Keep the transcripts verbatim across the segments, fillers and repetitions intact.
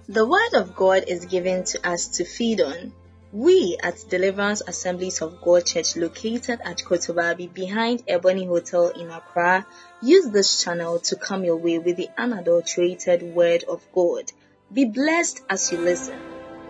The Word of God is given to us to feed on. We at Deliverance Assemblies of God Church, located at Kotobabi behind Ebony Hotel in Accra, use this channel to come your way with the unadulterated Word of God. Be blessed as you listen.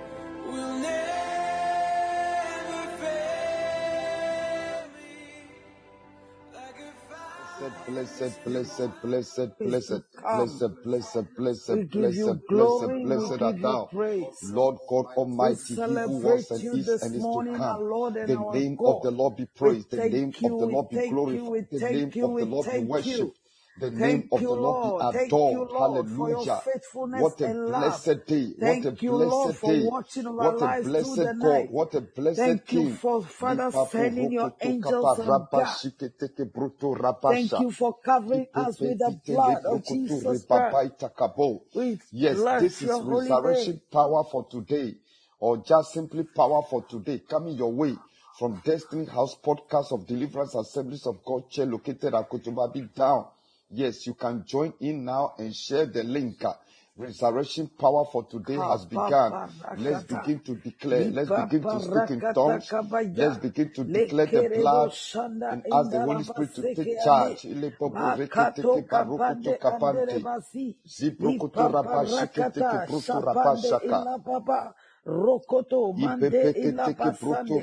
Blessed, blessed, blessed, blessed, blessed, blessed, blessed, blessed, blessed, blessed, blessed art thou, Lord God Almighty, He who was and is and is to come. The name of the Lord be praised, the name of the Lord be glorified, the name of the Lord be worshipped. The name of the Lord be adored. Hallelujah. What a blessed day. What a blessed day. What a blessed God. What a blessed King. Thank you for, Father, sending your angels on guard. Thank you for covering us with the blood of Jesus Christ. Yes, this is resurrection power for today, or just simply power for today, coming your way from Destiny House Podcast of Deliverance Assemblies of God Church, located at Kotobabi Down. Yes, you can join in now and share the link. Resurrection power for today has begun. Let's begin to declare. Let's begin to speak in tongues. Let's begin to declare the blood and ask the Holy Spirit to take charge. Rokoto mande ila basande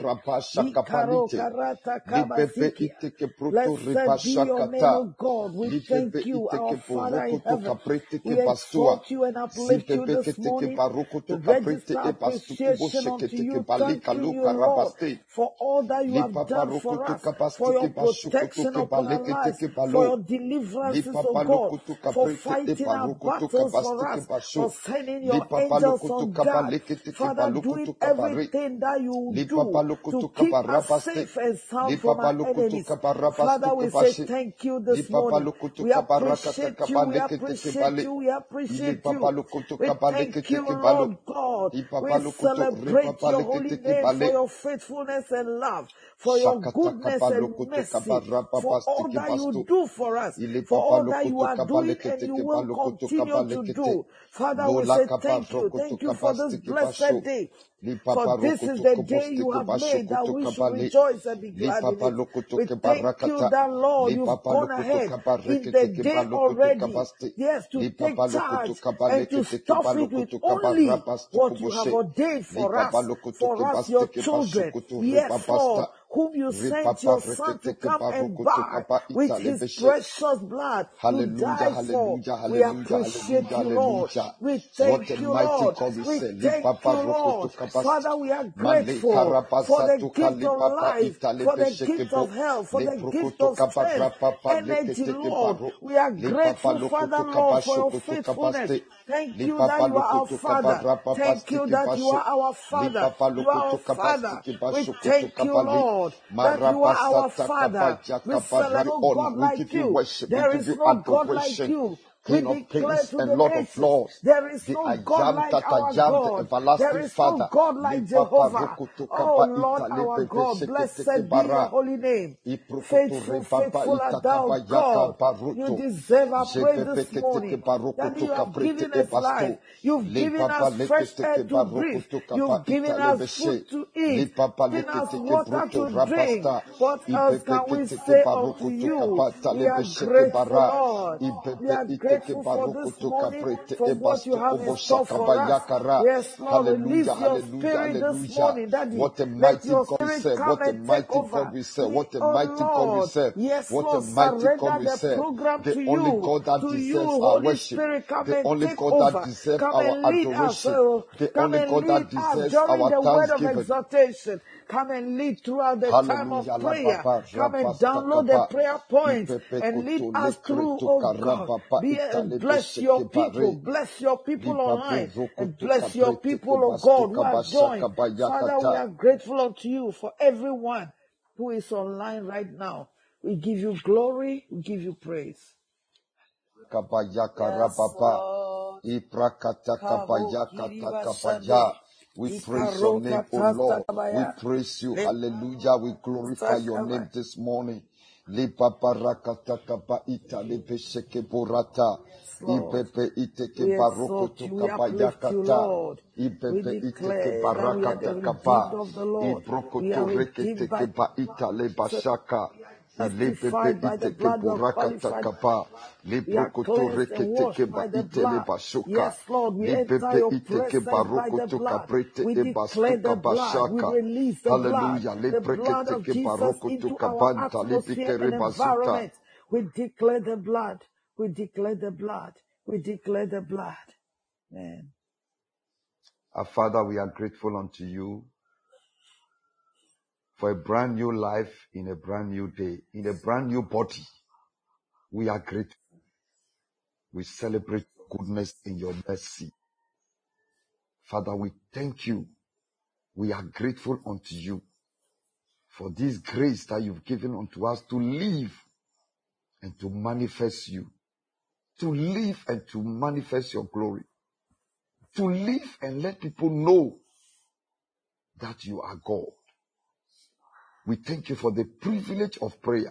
ikaro karata kabasiki. Blessed be your name, O God. We thank you, our Father in heaven. We exalt you and uplift you this morning to register appreciation unto you. Thanking you, Lord, for all that you have done for us, for your protection upon our lives, for your deliverances, O God, for fighting our battles for us, for sending your angels on guard. Father, doing everything that you do to keep us safe and sound from our enemies. Father, we say thank you this morning. We appreciate you, we appreciate you, we appreciate you. We thank you, Lord God. We celebrate your holy name for your faithfulness and love, for your goodness and mercy, for all that you do for us, for all that you are doing and you will continue to do. Father, we say thank you. Thank you for this blessed day. For this is the day you have made, that we should rejoice and be glad in it. We thank you that, Lord, you've gone ahead in the day already, yes, to take charge and to stuff it with only what you have ordained for us, for us, your children. Yes, Lord, whom you sent your Son to come and buy with his precious blood to die for. We appreciate you, Lord. We thank you, Lord. We thank you, Lord. Father, we are grateful for the gift of life, for the gift of health, for the gift of strength, energy, Lord. We are grateful, Father, Lord, for your faithfulness. Thank you that you are our Father. Thank you that you are our Father. You are our Father. We thank you, Lord, that you are our Father. We celebrate no God like you. There is no God like you. We declare to the nations, there is no God like our God. There is no God like Jehovah. Oh Lord, our God, blessed be your holy name. Faithful, faithful art thou, God. You deserve our praise this morning. That you have given us life. You've given us fresh air to breathe. You've given us food to eat. Given us water to drink. What else can we say unto you? We are grateful, Lord. We are grateful for this morning, for what you have in store for us. Yes, Lord, release your spirit this morning, Daddy. What a Let mighty your God we spirit serve. come What a and mighty take over. God we serve. What a Oh, mighty God we Lord. serve. Yes, What a Lord, mighty God surrender we the serve. program The to only you. God that To you, deserves our Holy worship. Spirit, come The and only take God that over. deserves Come our and lead us. adoration. Oh, The come only and God that lead us deserves during our the word of thanksgiving. exhortation. Come and lead throughout the time of Hallelujah. prayer. Come and download the prayer points and lead us through, oh God. Be, bless your people. Bless your people online. And bless your people, oh God, who are joined. Father, we are grateful unto you for everyone who is online right now. We give you glory. We give you praise. Yes, Lord. We praise your name, O Lord. We praise you. Hallelujah. We glorify your name this morning. Lipaparakata kapa ita lepesheke borata. Ipepe iteke We baroko exalt to you, we kapa uplift you, yakata. Lord. We Ipepe iteke declare that we are the barakata redeemed kapa. of the Lord. Ibroko We to are reke redeemed by, teke ba ita le bashaka. Ilepepe justified by the iteke blood, we are borakata qualified. kapa. We are Libroko to cleansed reke and teke washed ba by the ite le blood. bashoka. Yes, Lord, we enter Lipepe your iteke presence by baroko the to blood. kaprete We e declare the bastuka blood. We bashaka. release the blood, Hallelujah. the Lepreke blood of teke Jesus baroko to into our kabanta atmosphere lipike and rebasuta. environment. We declare the blood. We declare the blood. We declare the blood. Amen. Our Father, we are grateful unto you for a brand new life in a brand new day, in a brand new body. We are grateful. We celebrate goodness in your mercy. Father, we thank you. We are grateful unto you for this grace that you've given unto us to live and to manifest you, to live and to manifest your glory, to live and let people know that you are God. We thank you for the privilege of prayer.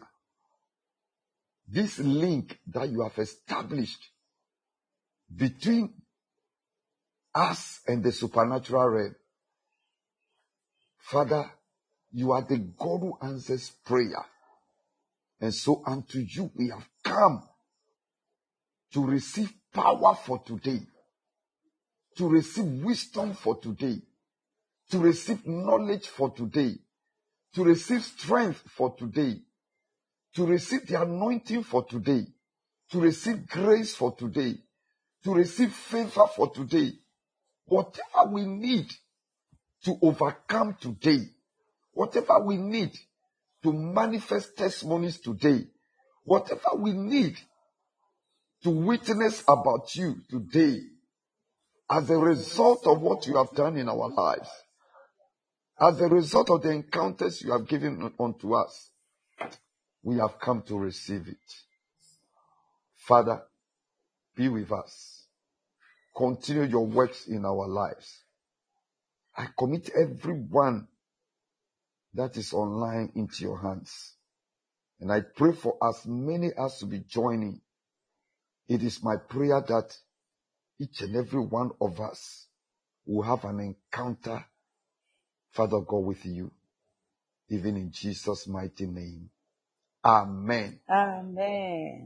This link that you have established between us and the supernatural realm. Father, you are the God who answers prayer. And so unto you we have come to receive power for today, to receive wisdom for today, to receive knowledge for today, to receive strength for today, to receive the anointing for today, to receive grace for today, to receive favor for today. Whatever we need to overcome today, whatever we need to manifest testimonies today, whatever we need to witness about you today, as a result of what you have done in our lives, as a result of the encounters you have given unto us, we have come to receive it. Father, be with us. Continue your works in our lives. I commit everyone that is online into your hands. And I pray for as many as to be joining. It is my prayer that each and every one of us will have an encounter, Father God, with you. Even in Jesus' mighty name. Amen. Amen.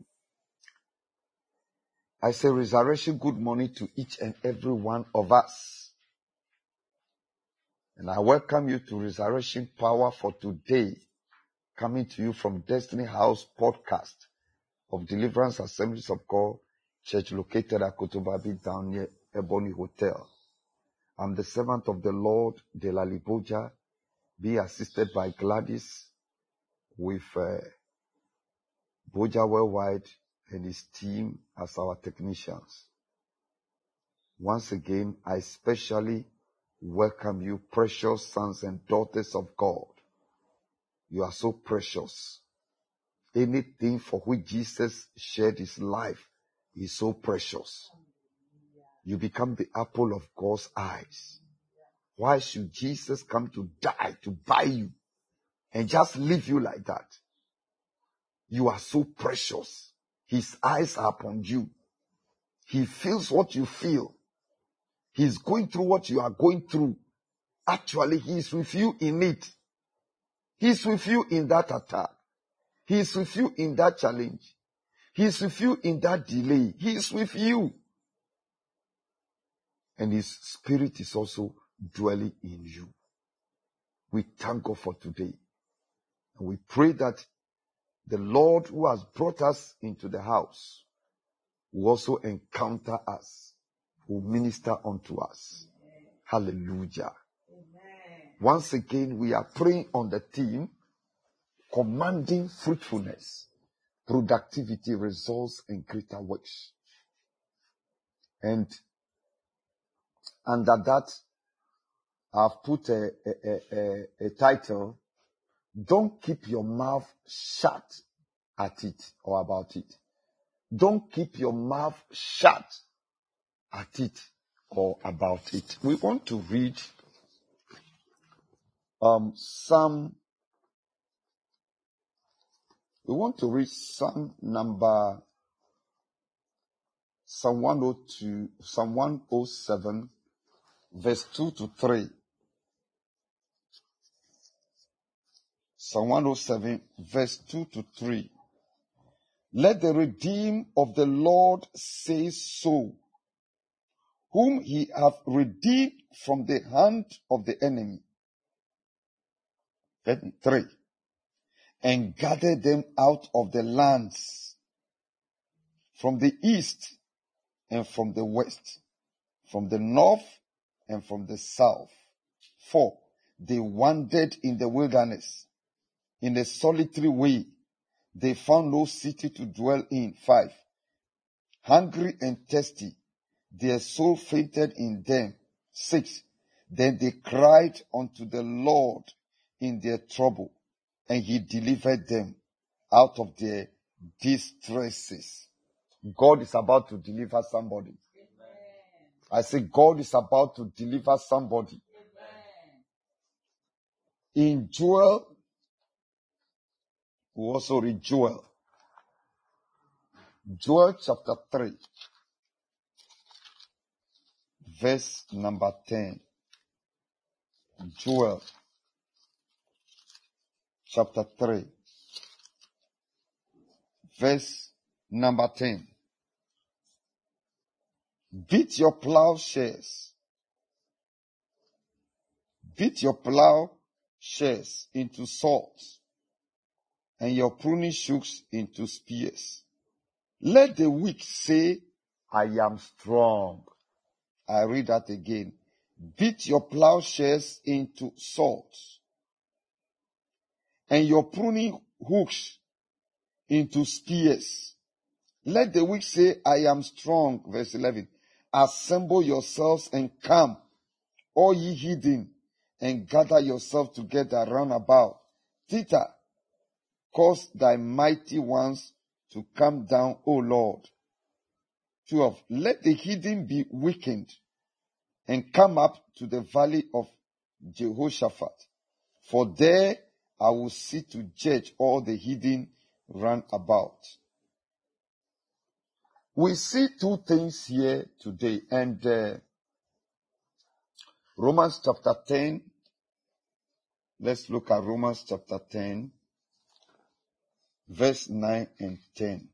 I say resurrection good morning to each and every one of us. And I welcome you to Resurrection Power for today, coming to you from Destiny House Podcast of Deliverance Assemblies of God Church located at Kotobabi down near Ebony Hotel. I'm the servant of the Lord, Delali Boja, be assisted by Gladys with uh, Boja Worldwide and his team as our technicians. Once again, I especially welcome you, precious sons and daughters of God. You are so precious. Anything for which Jesus shed his life is so precious. You become the apple of God's eyes. Why should Jesus come to die, to buy you, and just leave you like that? You are so precious. His eyes are upon you. He feels what you feel. He's going through what you are going through. Actually, he is with you in it. He's with you in that attack. He's with you in that challenge. He's with you in that delay. He's with you. And his spirit is also dwelling in you. We thank God for today. And we pray that the Lord who has brought us into the house will also encounter us, will minister unto us. Hallelujah. Amen. Once again, we are praying on the theme, commanding fruitfulness, productivity, results, and greater works. And under that, I've put a, a, a, a title, don't keep your mouth shut at it or about it. Don't keep your mouth shut at it or about it. We want to read um, Psalm We want to read Psalm number Psalm one oh two, Psalm one oh seven, verse two to three. Psalm one oh seven, verse two to three. Let the redeemed of the Lord say so, whom he hath redeemed from the hand of the enemy. Three. And gathered them out of the lands, from the east and from the west, from the north and from the south. Four. They wandered in the wilderness, in a solitary way. They found no city to dwell in. Five. Hungry and thirsty, their soul fainted in them. Six. Then they cried unto the Lord in their trouble, and he delivered them out of their distresses. God is about to deliver somebody. Amen. I say God is about to deliver somebody. Amen. In Joel, we also read Joel. Joel chapter three, verse number ten. Joel chapter three, verse number ten. Beat your plowshares. Beat your plowshares into swords, and your pruning hooks into spears. Let the weak say, I am strong. I read that again. Beat your plowshares into swords, and your pruning hooks into spears. Let the weak say, I am strong. Verse eleven. Assemble yourselves and come, all ye hidden, and gather yourselves together round about. Thither, cause thy mighty ones to come down, O Lord. twelve. Let the hidden be weakened, and come up to the valley of Jehoshaphat. For there I will sit to judge all the hidden round about. We see two things here today, and uh, Romans chapter ten. Let's look at Romans chapter ten, verse nine and ten.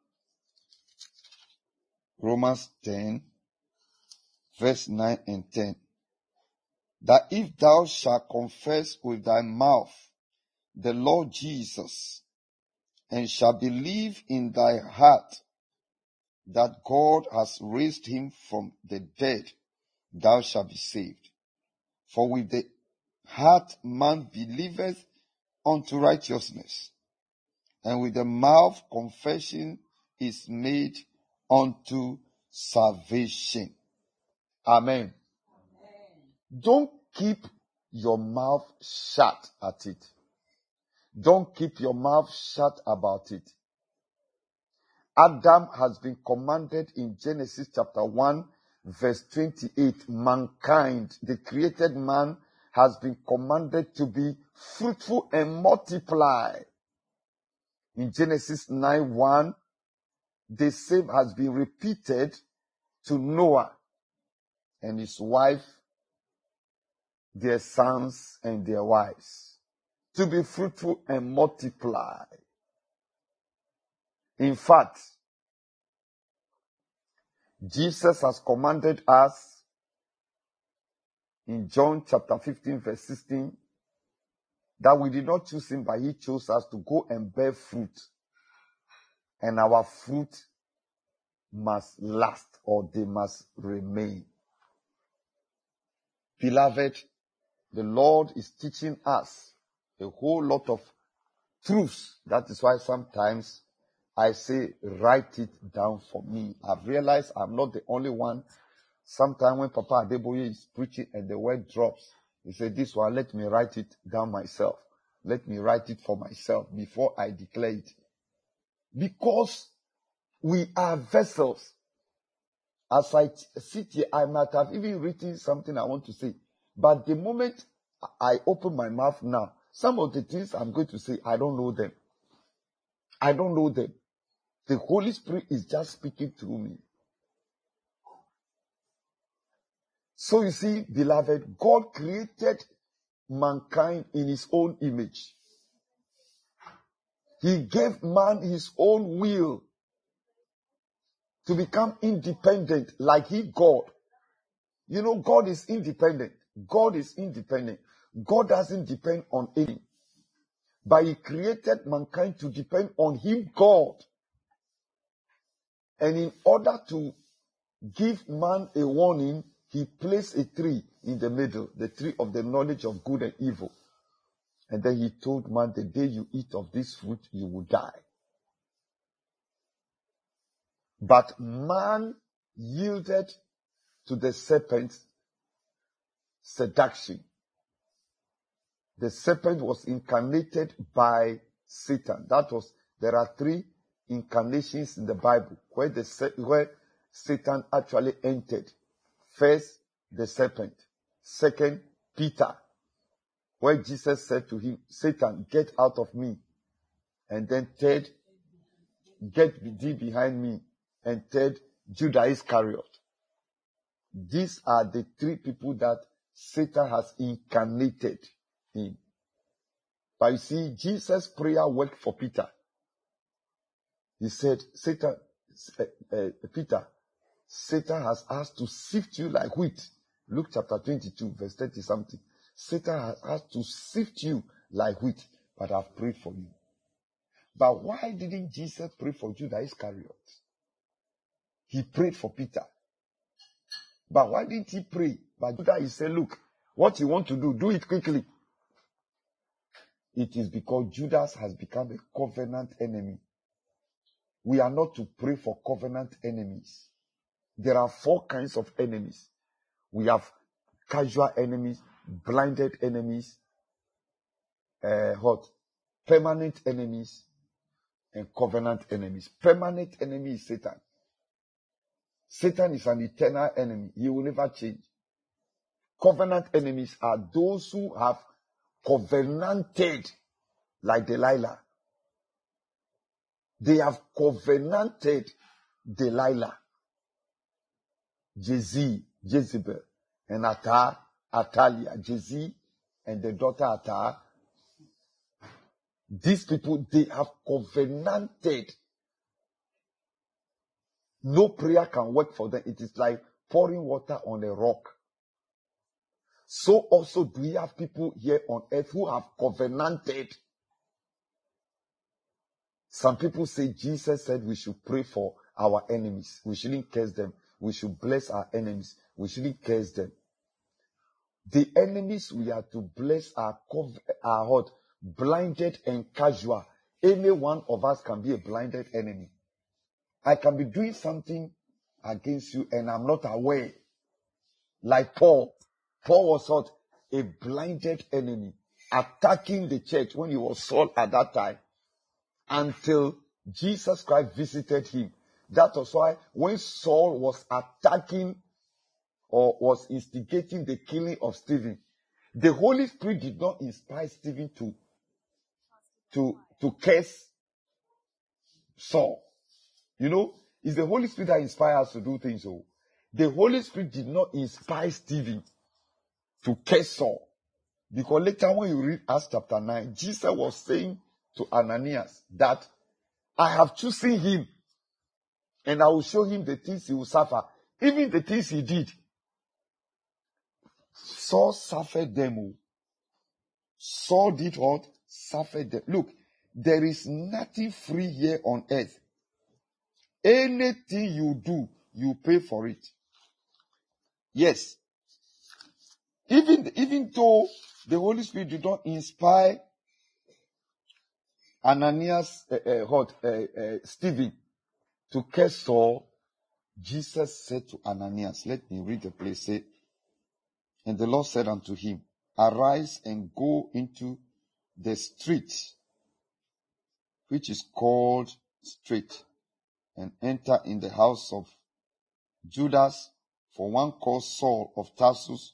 Romans ten, verse nine and ten. That if thou shalt confess with thy mouth the Lord Jesus, and shalt believe in thy heart that God has raised him from the dead, thou shalt be saved. For with the heart man believeth unto righteousness, and with the mouth confession is made unto salvation. Amen. Amen. Don't keep your mouth shut at it. Don't keep your mouth shut about it. Adam has been commanded in Genesis chapter one, verse twenty-eight. Mankind, the created man, has been commanded to be fruitful and multiply. In Genesis nine one, the same has been repeated to Noah and his wife, their sons and their wives, to be fruitful and multiply. In fact, Jesus has commanded us in John chapter fifteen, verse sixteen, that we did not choose him, but he chose us to go and bear fruit. And our fruit must last, or they must remain. Beloved, the Lord is teaching us a whole lot of truths. That is why sometimes I say, write it down for me. I've realized I'm not the only one. Sometimes when Papa Adeboye is preaching and the word drops, he said, this one, let me write it down myself. Let me write it for myself before I declare it. Because we are vessels. As I sit here, I might have even written something I want to say. But the moment I open my mouth now, some of the things I'm going to say, I don't know them. I don't know them. The Holy Spirit is just speaking through me. So you see, beloved, God created mankind in his own image. He gave man his own will to become independent like he, God. You know, God is independent. God is independent. God doesn't depend on anything. But he created mankind to depend on him, God. And in order to give man a warning, he placed a tree in the middle, the tree of the knowledge of good and evil. And then he told man, the day you eat of this fruit, you will die. But man yielded to the serpent's seduction. The serpent was incarnated by Satan. That was, there are three incarnations in the Bible where the where Satan actually entered. First, the serpent. Second, Peter, where Jesus said to him, Satan, get out of me. And then third, get thee behind me. And third, Judas Iscariot. These are the three people that Satan has incarnated in. But you see, Jesus' prayer worked for Peter. He said, Satan, uh, uh, Peter, Satan has asked to sift you like wheat. Luke chapter twenty-two, verse thirty something. Satan has asked to sift you like wheat, but I've prayed for you. But why didn't Jesus pray for Judas Iscariot? He prayed for Peter. But why didn't he pray? But Judas, he said, look, what you want to do, do it quickly. It is because Judas has become a covenant enemy. We are not to pray for covenant enemies. There are four kinds of enemies. We have casual enemies, blinded enemies, uh, what? Permanent enemies, and covenant enemies. Permanent enemy is Satan. Satan is an eternal enemy. He will never change. Covenant enemies are those who have covenanted like Delilah. They have covenanted Delilah, Jezebel, Jezebel, and Attar, Atalia, Jezebel, and the daughter Attar. These people, they have covenanted. No prayer can work for them. It is like pouring water on a rock. So also do we have people here on earth who have covenanted. Some people say Jesus said we should pray for our enemies. We shouldn't curse them. We should bless our enemies. We shouldn't curse them. The enemies we are to bless are, are hot, blinded and casual. Any one of us can be a blinded enemy. I can be doing something against you and I'm not aware. Like Paul. Paul was hot, a blinded enemy, attacking the church when he was Saul at that time, until Jesus Christ visited him. That was why when Saul was attacking or was instigating the killing of Stephen, the Holy Spirit did not inspire Stephen to, to, to curse Saul. You know, it's the Holy Spirit that inspires us to do things. So the Holy Spirit did not inspire Stephen to curse Saul. Because later when you read Acts chapter nine, Jesus was saying to Ananias that I have chosen him and I will show him the things he will suffer. Even the things he did. Saul suffered them. Saul did what? Suffered them. Look, there is nothing free here on earth. Anything you do, you pay for it. Yes. Even, even though the Holy Spirit did not inspire Ananias, uh, uh, what, uh, uh, Stephen to curse Saul, Jesus said to Ananias, let me read the place, say, and the Lord said unto him, arise and go into the street, which is called Straight, and enter in the house of Judas, for one called Saul of Tarsus,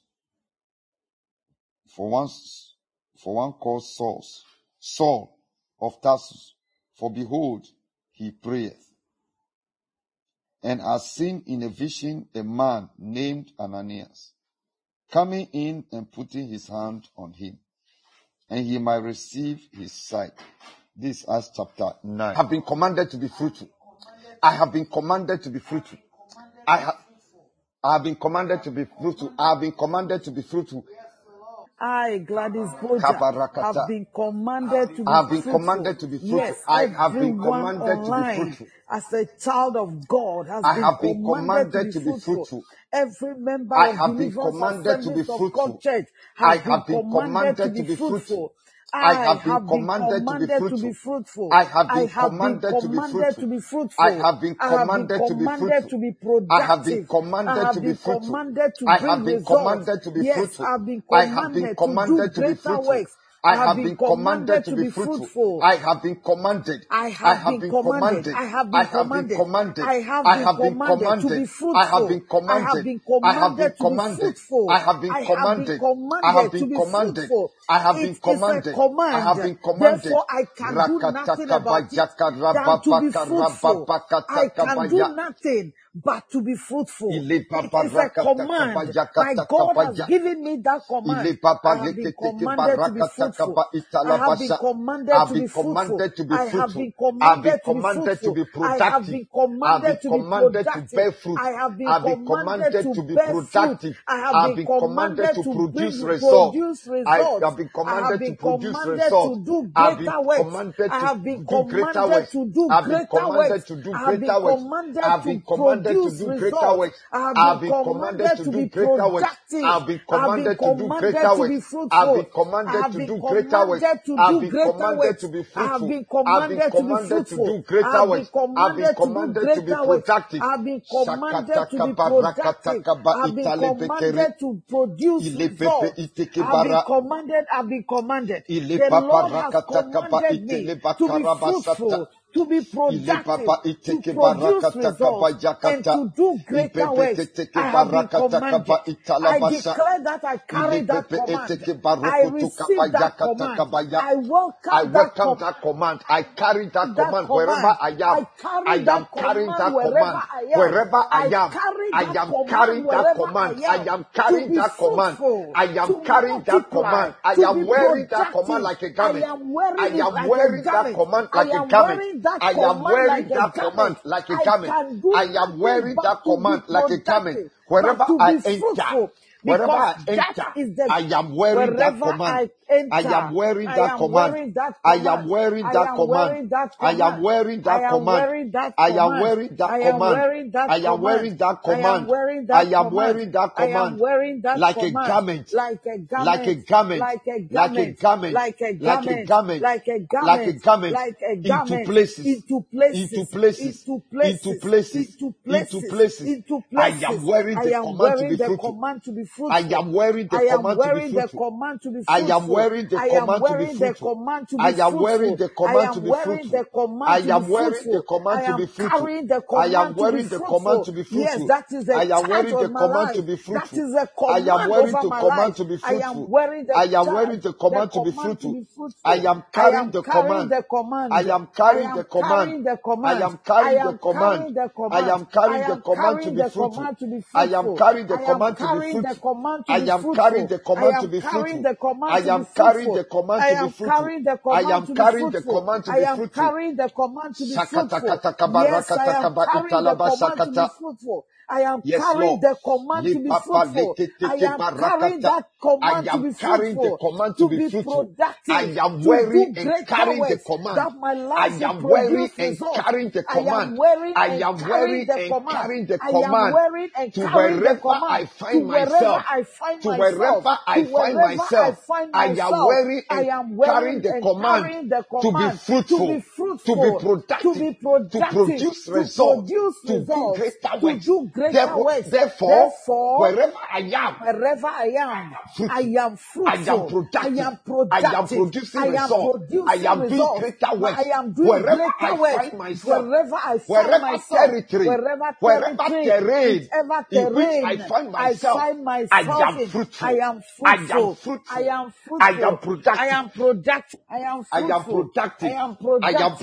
for one, for one called Saul, Saul of Tarsus, For behold, he prayeth, and has seen in a vision a man named Ananias, coming in and putting his hand on him, and he might receive his sight. This is Acts chapter nine. I have been commanded to be fruitful. I have been commanded to be fruitful. I have, I have been commanded to be fruitful. I have been commanded to be fruitful. I, Gladys Boja, have been commanded to be I have been fruitful. commanded to be fruitful. Yes, I have been everyone commanded to be online fruitful. as a child of God has I been have been commanded, commanded to be fruitful. Every member I of have been Deliverance commanded to be Assemblies of fruitful. God Church I has been have been commanded to commanded be to be fruitful. fruitful. I I have been have been commanded to be commanded to be fruitful. fruitful. I have I been have been commanded to be commanded to be fruitful. I fruitful. have been I have been commanded to be commanded fruitful. to be I have been productive. I commanded have to be been fruitful. commanded to I bring have been results. commanded to be Yes, fruitful. I've been I have been commanded to do commanded to be greater fruitful. works. I I have have been been commanded commanded to to be be fruitful. fruitful. I have been commanded. I I have have been been commanded. commanded. I have I been have been commanded. commanded. I have I been have been commanded to be commanded. I have been fruitful. I have commanded. been I have been commanded to be commanded. fruitful. I have been I have been commanded. I have commanded to been be commanded. fruitful. I have been It is a commanded. I command. have been commanded. Therefore, I can do nothing about it than to be fruitful. I can do nothing but to be fruitful. It is a command. My God has given me that command. I have been commanded to be fruitful. I have been commanded to be fruitful. I have been commanded to be fruitful. I have been commanded to be productive. I have been commanded to bear fruit. I have been commanded to produce results. I have been commanded to do greater works. I have been commanded to do greater works. I have been commanded to produce results. I have been commanded to be productive. I have been commanded to be fruitful. I have been commanded to do greater works. I have been commanded to be fruitful. I have been commanded to be fruitful. I have been commanded to do greater works. I have been commanded to be productive. I have been commanded to produce results. I have been commanded, I have been commanded. The Lord has commanded me to be fruitful, to be productive, to produce results, and to do greater works. I have been commanded. I declare that I carry that command. I receive that command. I welcome, I welcome that, that command. I carry that, that command command wherever I am. I, I am carrying that command wherever I am. I am carrying that command. I am carrying that command. I am carrying that command. I am wearing that command like a garment. I am wearing that command like a garment. I am wearing that command like a garment. I am wearing that command like a garment. Wherever I enter, wherever I enter, I am wearing that command. I am wearing that command. I am wearing that command. I am wearing that command. I am wearing that command. I am wearing that command. I am wearing that command like a garment, like a garment, like a garment, like a garment, like a garment, like a garment, like a garment, into places, into places, into places, into places, into places, into places, into places. I am wearing the command to be fruitful. I am wearing the command to be fruitful. I am wearing the command to be fruitful. I am wearing the command to be fruitful. I am wearing the command to be fruitful. I am wearing the command to be fruitful. Yes, that is a I am wearing the command to be fruitful. That is a command. I am wearing the command to be fruitful. I am wearing the I am wearing the command to be fruitful. I am carrying the command. I am carrying the command. I am carrying the command. I am carrying the command to be fruitful. I am carrying the command to be fruitful. I am carrying the command to be fruitful. I am carrying the command to be fruitful. I am carrying the command to be fruitful. I am carrying the command to be fruitful. Yes, I am carrying the command to be fruitful. I am yes, carrying Lord. the command to be fruitful. I am carrying that command to be fruitful, to be productive, I am wearing and carrying the command. That my life I am wearing and carrying the command. I am wearing and carrying the command to wherever I find myself. To wherever I find myself. I am wearing and carrying the command to be fruitful, to be productive, to produce results, to do greater works. Therefore, therefore, wherever I am, wherever I am, I am fruitful. I am productive. I am productive. I am producing I am results. Producing I am results. doing greater works. I am doing wherever greater I works. Find myself, wherever I find wherever myself, territory, wherever, wherever terrain, terrain in which I find myself, I, find myself I am fruitful. I am fruitful. I am fruitful. I am fruitful. I am productive. I am fruitful. I am productive. I am productive.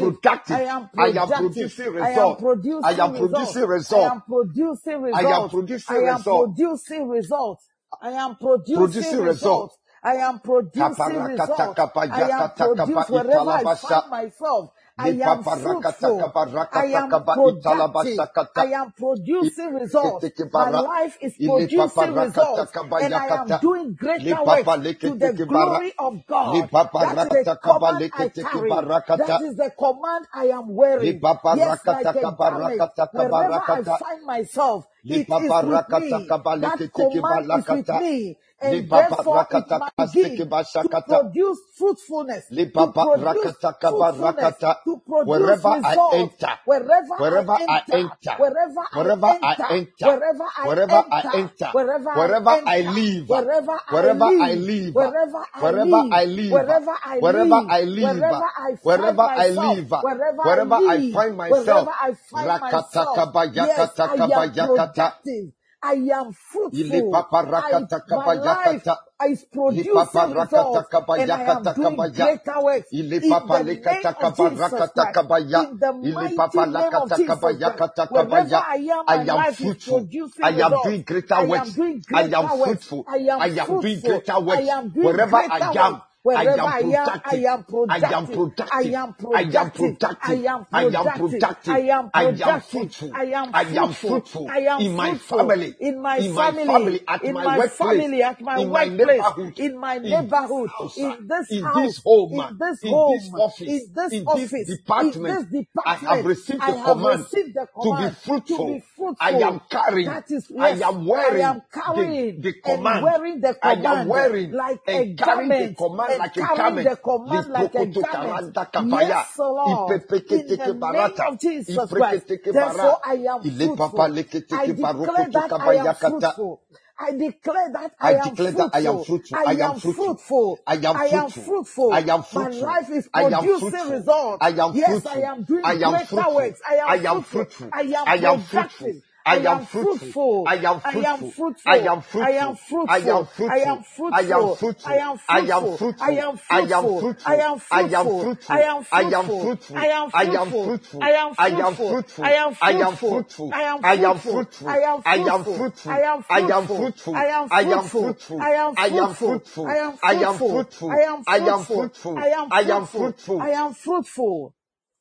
productive. I am I am productive. producing I am result. producing I am results. producing I result. am producing I am results. producing I am result. producing results. I am producing Producing result. results. I am producing Kaparakata results. kapa I am yakata kapa produced wherever I italabasha. find myself. I Li am paparakata fruitful. kapa I rakata am kapa productive. italabasha kata. I am producing results. Ikete My bara. life is Ili producing paparakata results. kapa And I am yakata. doing Li greater papa works to lekete the ke bara. glory of Li God. That is paparakata the kapa command I lekete ke carry. barakata. That is the command I am Li wearing. Yes, paparakata like a kapa garment. rakata kapa Wherever I rakata. find myself, Li it is with paparakata me. kapa That lekete ke command is with balakata. me. Li And therefore it paparakata must kaste ke begin to bashakata. produce fruitfulness, Li to papa produce rakata kapa fruitfulness, rakata. to produce Wherever I results. enter, Wherever I wherever I enter, enter, wherever I wherever I enter, enter, wherever I wherever I enter, enter, wherever I wherever I enter, live, wherever I wherever I live, live, wherever I wherever live, I live, wherever I wherever live, I live, wherever I find wherever I myself, live, wherever I wherever I live, find myself. wherever I find Rakata myself, kaba yes, yakata I kaba am yakata. productive. I am Ili fruitful. papa I, rakata my kaba life yakata. is Li papa producing rakata results, kaba and I am yakata doing kaba ya. greater works Ili in papa the name lekata of kaba Jesus rakata Christ. kaba ya. In the Ili papa mighty name of lakata Jesus kaba Christ. yakata kaba Wherever ya. I am, I my am life is fruitful. producing I am results. doing greater I am works. doing I am greater works. fruitful. I am I am doing fruitful. greater I works. am doing Wherever I greater am, works. I Wherever am I am, I productive. am I am productive. I productive. am I am productive. I productive. am I am productive. productive. I am I am productive. fruitful. I am I am fruitful. fruitful I am in my fruitful family, in my in my family, family, at in my my workplace, family, at my in my workplace, neighborhood, in my in this neighborhood, house, in this in this house, home, in this in this home, office, in this in this office, in department. this I have department. received I the have command received the to be command to fruitful. be I fruitful. am carrying, That is, I yes, am I wearing am the, carrying the and command. wearing the I am command wearing like and a carrying the garment, command and like a carrying garment. the command like a Liprokoto garment. karanta kapaya. Yes, Lord, in the Ipepeketeke name barata. of Jesus Christ. Ipreketeke Therefore, bara. I am Ile papa fruitful. I leketeke declare barokoto that I am kabayakata. fruitful. I declare that I I am declare that I am fruitful. fruitful. I I am am fruitful. fruitful. I am I am fruitful. fruitful. I am My fruitful. life is I am producing fruitful. results. I am Yes, I fruitful. am doing I am greater fruitful. works. I I am am fruitful. fruitful. I am I am fruitful. productive. I I am am fruitful. fruitful. I am I am fruitful. I fruitful. am I am fruitful. I am fruitful. I fruitful. am I am fruitful. I fruitful. am I am fruitful. I fruitful. am I am fruitful. I fruitful. am I am fruitful. I fruitful. am I am fruitful. fruitful. I am I am fruitful. fruitful. I am I am fruitful. fruitful. I am I am fruitful. fruitful. I am I am fruitful. fruitful. I am I am fruitful. I fruitful. am I am fruitful. fruitful. I am I am fruitful. fruitful. I am I am fruitful. fruitful. I am I am fruitful. fruitful. I am I am fruitful. fruitful. I am I am fruitful. fruitful. I am fruitful.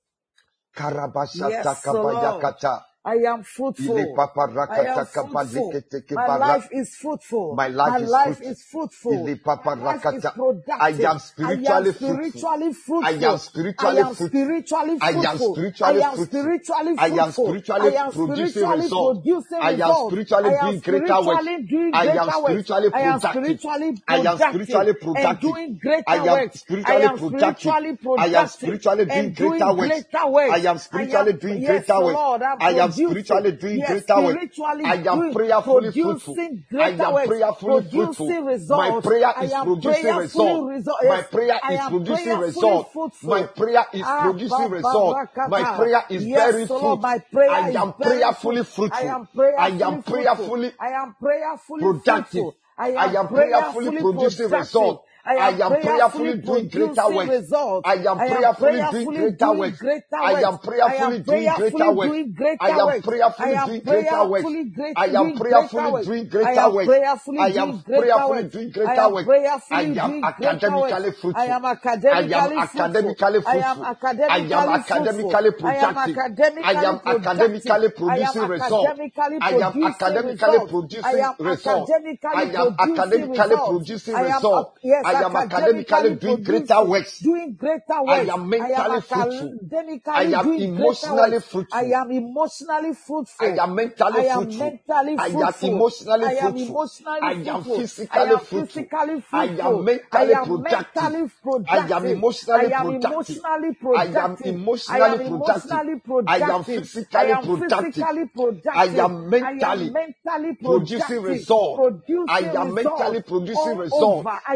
Karabashata Yes, Lord. kabayakata. I am Ile fruitful. papa I rakata am fruitful. kabalikete My bara. life is fruitful. My My life is life fruitful. is fruitful. Ile papa My life is rakata. I productive. am I am spiritually fruitful. spiritually I am fruitful. I spiritually am fruitful. spiritually I am fruitful. I spiritually am fruitful. spiritually I am fruitful. I spiritually am producing spiritually results. producing I am results. spiritually I am doing greater works. spiritually doing I am greater works. spiritually I am productive. spiritually I am productive spiritually and productive. doing I greater am works. I spiritually am productive. spiritually I am productive spiritually doing and greater doing works. greater I works. am I spiritually am, doing yes, greater works. Lord, I'm I am producing. spiritually doing Yes, greater works. spiritually I am doing, prayerfully fruitful. producing I greater am works, prayerfully fruitful. producing My results. prayer I is am producing prayerfully results. result. My Yes, prayer I is am producing prayerfully results. My fruitful. prayer is Ah, producing ba, ba, results. My rakata. prayer is Yes, bearing Lord, fruit. my I prayer is am bearing prayerfully fruit. I fruitful. am I prayerfully am fruitful. prayerfully I am prayerfully productive. fruitful. I I am am prayerfully prayerfully producing productive. results. I I am am prayerfully prayerfully doing greater producing works. results. I am I am prayerfully doing prayerfully greater doing works. greater I works. am I am prayerfully doing greater prayerfully works. doing I greater am works. I prayerfully am doing greater works. prayerfully great, I am doing greater prayerfully works. doing I greater am works. prayerfully I am doing greater prayerfully works. doing I greater am works. I prayerfully am doing greater works. academically I fruitful. am I am academically fruitful. academically I am fruitful. I am academically fruitful. academically I am productive. I academically am productive. academically I am producing results. academically I am producing academically results. I producing am results. I academically am producing academically results. producing I am, uh, results. yes, I am academically academically doing greater producing, works. doing greater I works. am I am mentally fruitful. I academically am doing greater emotionally works. I fruitful. am emotionally I fruitful. am mentally I am fruitful. mentally I am fruitful. emotionally I am fruitful. emotionally I am fruitful. I physically am fruitful. physically I am fruitful. I mentally am productive. mentally I am productive. I emotionally am productive. emotionally I am productive. I emotionally am productive. emotionally I am productive. I physically am productive. physically I productive. am I am mentally mentally producing productive. results. I Producing am mentally results producing all results. over. I I am am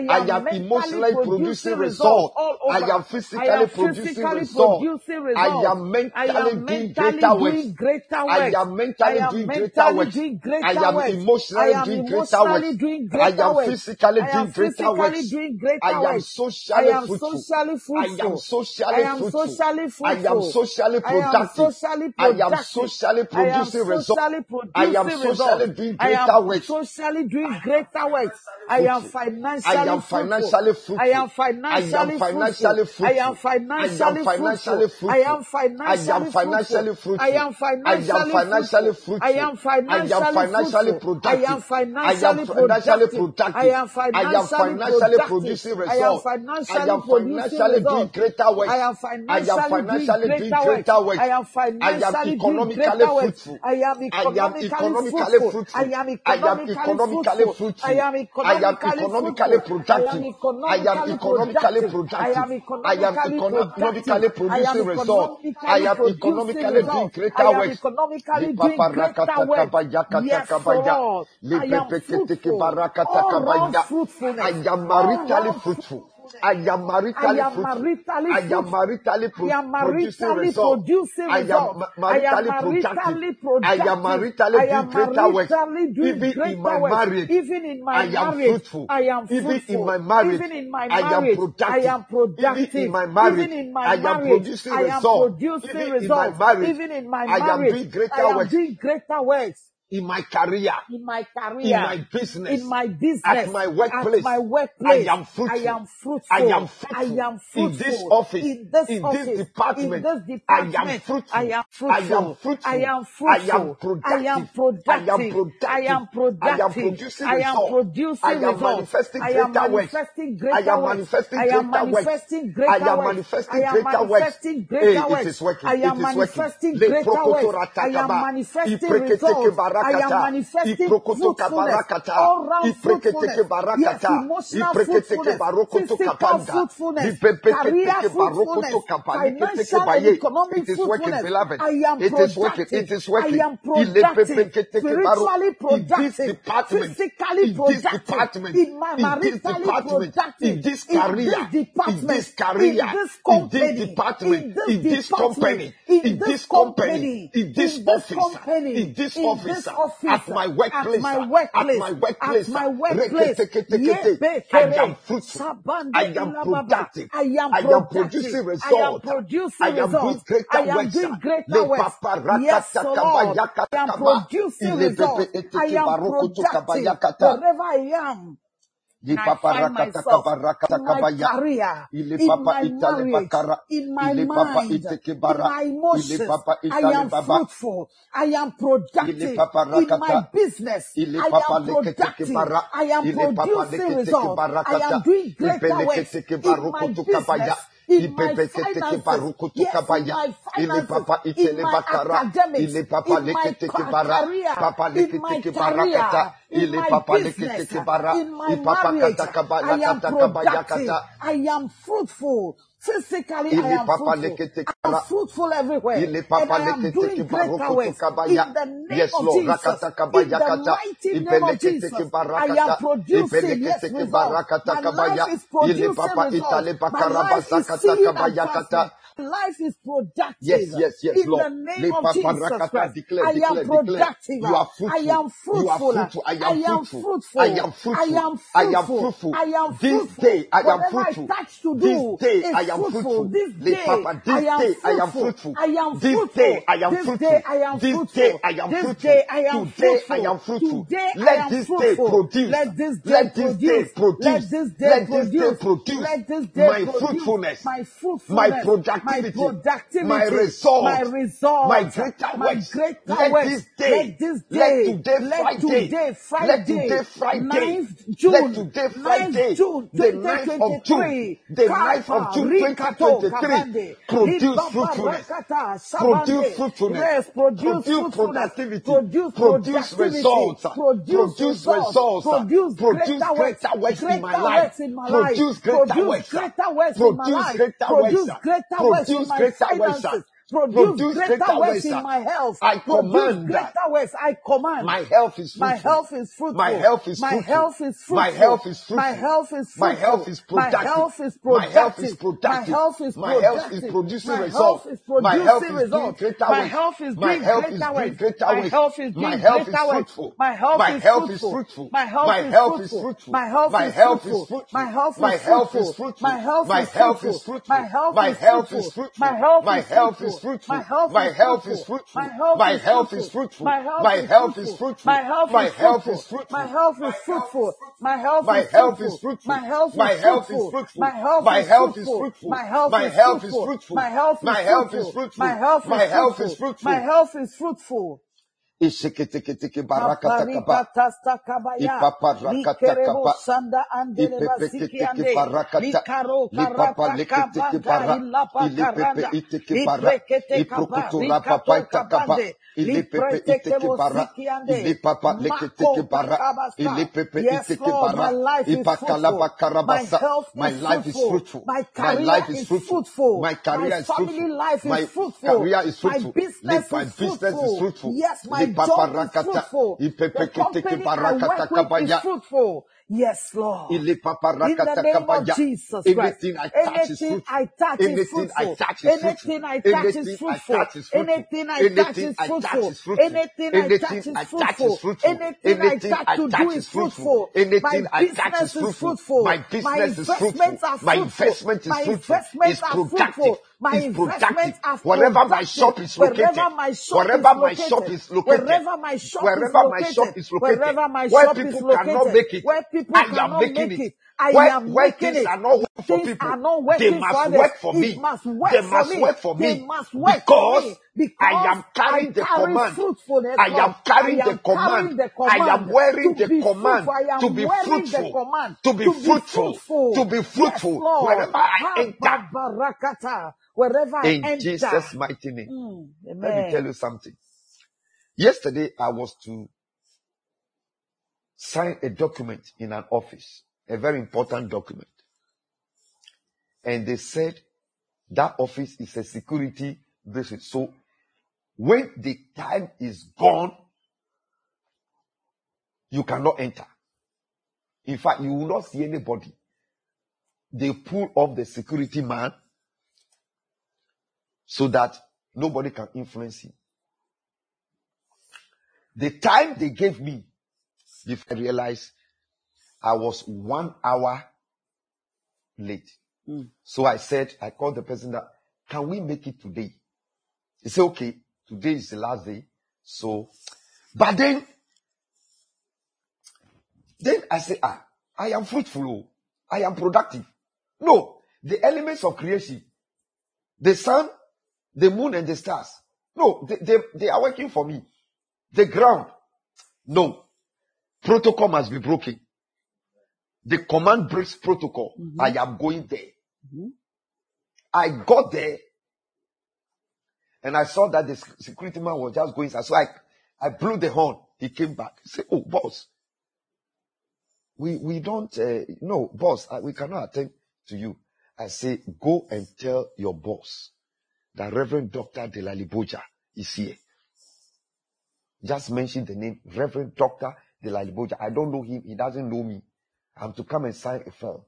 am emotionally producing results. I am physically producing results. I am mentally doing greater works. I am mentally doing greater works. I am emotionally doing greater works. I am physically doing greater works. I am socially fruitful. I am socially fruitful. I am socially productive. I am socially producing results. I am socially doing greater works. Socially doing greater works. I am financially I am financially fruitful. I am financially fruitful. I am financially fruitful. I am financially fruitful. I am financially fruitful. I am financially fruitful. I am financially productive. I am financially producing results. I am financially doing greater works. I am financially doing greater works. I am financially economically fruitful. I am economically fruitful. I am economically fruitful. I am economically productive. I am economically productive. I am economically producing results. I am economically doing greater works. Yes, Lord. I am fruitful. All round fruitfulness. I am maritally fruitful. I am maritally fruitful. I am maritally producing results. I am maritally productive. I am maritally doing greater works. Even in my marriage, even in my I am fruitful. I am fruitful. Even in my marriage, even in my marriage, I am productive. I am productive. Even in my marriage, even in my I am producing results. Even in my marriage, even in my marriage, I am doing greater works. Doing greater works. In my career, in my career, in my business, in my business, at my workplace, at my workplace, I am fruitful. I am fruitful. I am fruitful. I am fruitful. In this office, in this, in office, this department, in this department, I am fruitful. I am fruitful. I am fruitful. I am fruitful. I am productive. I am productive. I am productive. I am producing I am producing I am manifesting greater works. I am manifesting greater works. I am manifesting greater works. It is working. I am manifesting greater works. I am manifesting results. I am manifesting fruitfulness, all round fruitfulness, yes, emotional fruitfulness, physical fruitfulness, career fruitfulness, financial and economic fruitfulness. I am productive. I am productive, spiritually productive, physically productive, in my maritally productive, in this career, in this career, in this company, in this company, in this company, in this office, in this office. Office, at my workplace, at my workplace, at my workplace, at my workplace. I am fruitful. I am productive. I am, I am producing results. I am producing I am results. Doing I am doing greater works. Yes, Lord. I am producing results. I am productive wherever I am. I find myself in my career, in my marriage, in my mind, in my emotions. I am fruitful. I am productive. In my business, I am productive. I am producing results. I am doing greater works in my business. In my finances, yes, in my finances, in my academics, in my career, in my career, in my business, in my marriage, I am productive, I am fruitful. Physically, I am fruitful. I am fruitful everywhere. And I am doing greater works. In the name of Jesus. In the mighty name of Jesus. I am producing, yes, results. My life is producing results. My life is seeing advancement. Life is productive. Yes, yes, yes, in Lord. The name of Jesus Christ. Declare, I declare, am productive. You are fruitful. I am fruitful. I am fruitful. I am fruitful. I am fruitful. I am fruitful. I am fruitful. This day I am fruitful. I touch to do this day I am fruitful. This day I am fruitful. I am fruitful. This day I am fruitful. This day I am fruitful. This day I am fruitful. Today I am fruitful. Today let this day produce. Let this day produce. Let this day produce. Let this day my fruitfulness. My fruitfulness. My productivity. My productivity, my result, my result, my greater my works. Greater let works. This day, let this day, let today, Friday, let today, Friday, ninth June, let today, Friday, June, the ninth of June, the ninth of June, twenty twenty-three, produce fruitfulness, produce fruitfulness, produce productivity, produce results, produce results, produce greater works in my life, produce greater works, produce greater works, produce greater works. Produce greater works. Produce, Produce greater, greater works works, in sir. my health. I Produce command greater that. works. I command. My health is My fruitful. health is fruitful. My health is My fruitful. health is fruitful. My health is fruitful. My health is My fruitful. health is My productive. health is My health is productive. productive. My health is My health is productive. producing My results. health is My health producing is doing results. greater My works. health is My doing health is greater doing works. greater My works. health is My doing health is greater works. fruitful. My health My is health is fruitful. fruitful. My health My is health is fruitful. fruitful. My health My is health is fruitful. fruitful. My health My is health is fruitful. fruitful. My health My is health is fruitful. fruitful. My health My is health fruitful. is fruitful. My health My is health is fruitful. fruitful. My health My is health is fruitful. fruitful. My health My is health is fruitful. fruitful. My health My is health is fruitful. fruitful. My health My is health is fruitful. My fruitful. health is fruitful. My health My is health is fruitful. fruitful. My health My is health is fruitful. fruitful. My health My is health is fruitful. fruitful. My health My is health is fruitful. fruitful. My health My is health is fruitful. fruitful. My health My is health is fruitful. fruitful. My health is fruitful. Isheketeketeke barakata Kaparikatasta kabaya. Likerebo sanda andele basiki ande. Likaro karata kabanta ilapa karanda. Liprekete kapa. Likato kabande. Liprete bosiki ande. Mako pakabasta. Yes, Lord, my life is fruitful. My health My is life is fruitful. fruitful. My My career life is is fruitful. fruitful. My career My is family fruitful. life My is fruitful. career is My fruitful. business My is business is fruitful. fruitful. Yes, my job is fruitful. The company I work with is fruitful. Yes, Lord. In the name of Jesus Christ. Anything I touch is Anything fruitful. I touch is Anything I fruitful. touch is fruitful. Anything I touch is Anything I fruitful. touch is fruitful. Anything I touch Anything is I touch fruitful. is fruitful. Anything I touch Anything is I touch is fruitful. fruitful. Anything I Anything touch I to do touch is is fruitful. fruitful. My Anything I touch is business is fruitful. fruitful. My My business is fruitful. investments are My fruitful. investment is My fruitful. investments It's are productive. fruitful. My It's productive. investments are Wherever my productive. shop is located. Wherever my shop is Wherever my shop located. is located. Wherever my shop is Wherever my shop located. is located. Wherever my Where shop is people cannot located. make it. Where people I am cannot making make it. it. I Where, am where making things it. are not working for Things people, are not they working for must others. work for It me. must work They for must me. work for They me. must work for Because me. I Because am carrying I the carry command. fruitfulness, I Lord. am carrying I the am command. carrying the I am command wearing to the be command fruitful. I to am be wearing the fruitful. command To be to be fruitful. fruitful. To be Yes, fruitful. Lord. Wherever I Ha, enter. ba, barakata. Wherever I In enter. Jesus' mighty name. Mm, Let me tell amen. you something. Yesterday, I was to sign a document in an office, a very important document. And they said that office is a security bracelet. So when the time is gone, you cannot enter. In fact, you will not see anybody. They pull off the security man so that nobody can influence him. The time they gave me, before I realized I was one hour late. Mm. So I said, I called the person that, can we make it today? He said, okay, today is the last day. So, but then, then I say, ah, I am fruitful. I am productive. No, the elements of creation, the sun, the moon, and the stars. No, they, they, they are working for me. The ground. No. Protocol must be broken. The command breaks protocol. Mm-hmm. I am going there. Mm-hmm. I got there and I saw that the security man was just going. So I, I blew the horn. He came back. He said, oh, boss, we, we don't, uh, no, boss, uh, we cannot attend to you. I say, go and tell your boss that Reverend Doctor Delaliboja is here. Just mention the name, Reverend Doctor Delaliboja. I don't know him. He doesn't know me. I'm to come and sign a form.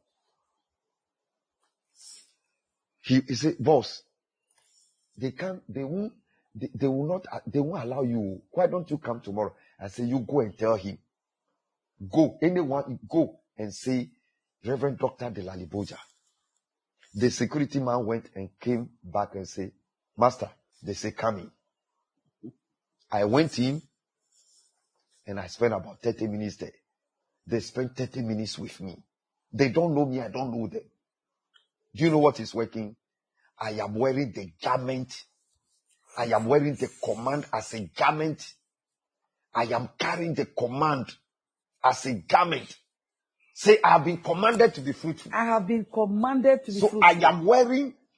He, he said, boss, they can't, they won't, they, they will not, they won't allow you. Why don't you come tomorrow? I say, you go and tell him. Go, anyone, go and say, Reverend Doctor Delaliboja. The security man went and came back and said, Master, they say, come in. I went in and I spent about thirty minutes there. They spent thirty minutes with me. They don't know me, I don't know them. Do you know what is working? I am wearing the garment. I am wearing the command as a garment. I am carrying the command as a garment. Say, I have been commanded to be fruitful. I have been commanded to be so fruitful. I am wearing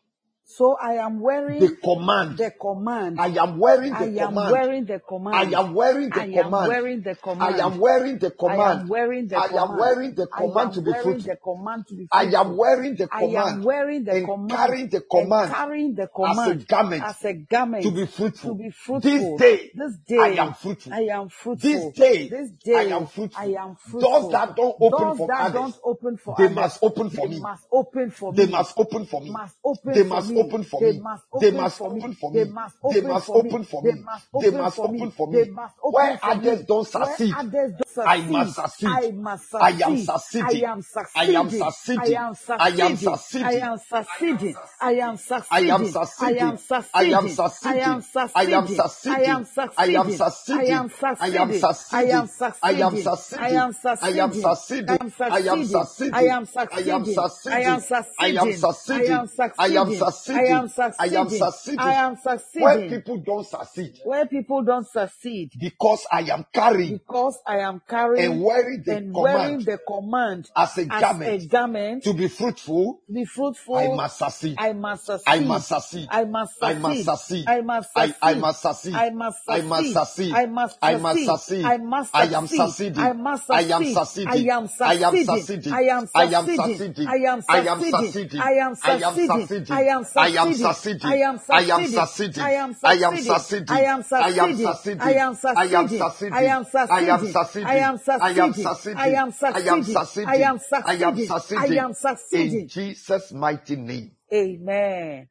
So I am wearing the command. The command. I am wearing the I am command. wearing the command. I am wearing the I am command. wearing the command. I am wearing the I command. am wearing the I am command. wearing the I am command to be wearing fruitful. the command to be I fruitful. am wearing the I am command wearing the and command carrying the and command carrying the as a command garment as a garment to be fruitful. to be This fruitful. day, This I day am fruitful. I am This fruitful. day, This I day am fruitful. I am Doors fruitful. that don't open Doors for that others, don't open for they others, must open for they me. must open for They me. must open for me. Must open They for must me. open for They me. must They open must for me. open for They me. must They open must for me. open for They me. must They open must for me. open for They me. must open Where for others me. don't Where succeed, others don't I must succeed, succeed. I must I am succeed. I succeeding. am I am succeeding. I succeeding. am I am succeeding. I succeeding. am succeeding. I am I am succeeding. I am succeeding. I am succeeding. I am succeeding. I am succeeding. I am succeeding. I am succeeding. I am succeeding. succeeding. I am I am succeeding. succeeding. I am succeeding. I succeeding. am I am succeeding. I succeeding. am I am succeeding. I am succeeding. I am succeeding. I am succeeding. I am succeeding. succeeding. I am Where succeeding. people don't succeed, Where people don't succeed, because I am carrying because I am and carrying wearing the and wearing command the command as a as a garment garment to be fruitful, to be I fruitful. must succeed. I must I must succeed. succeed. I must I must succeed. succeed. I must I, I succeed. must succeed. I must I must succeed. succeed. I must I must succeed. succeed. I must I am succeed. succeeding. I must I am succeed. I succeeding. am I am succeeding. succeeding. I am I am succeeding. succeeding. I am I am succeeding. succeeding. I am I am succeeding. succeeding. I am I am succeeding. succeeding. I am I am succeeding. succeeding. I am I am succeeding. succeeding. I am I am succeeding. I succeeding. am I am succeeding. I am succeeding. I am succeeding. I am succeeding. I am succeeding. I succeeding. am I am succeeding. I am succeeding. I am succeeding. I succeeding. am In succeeding. Jesus' mighty name. Amen.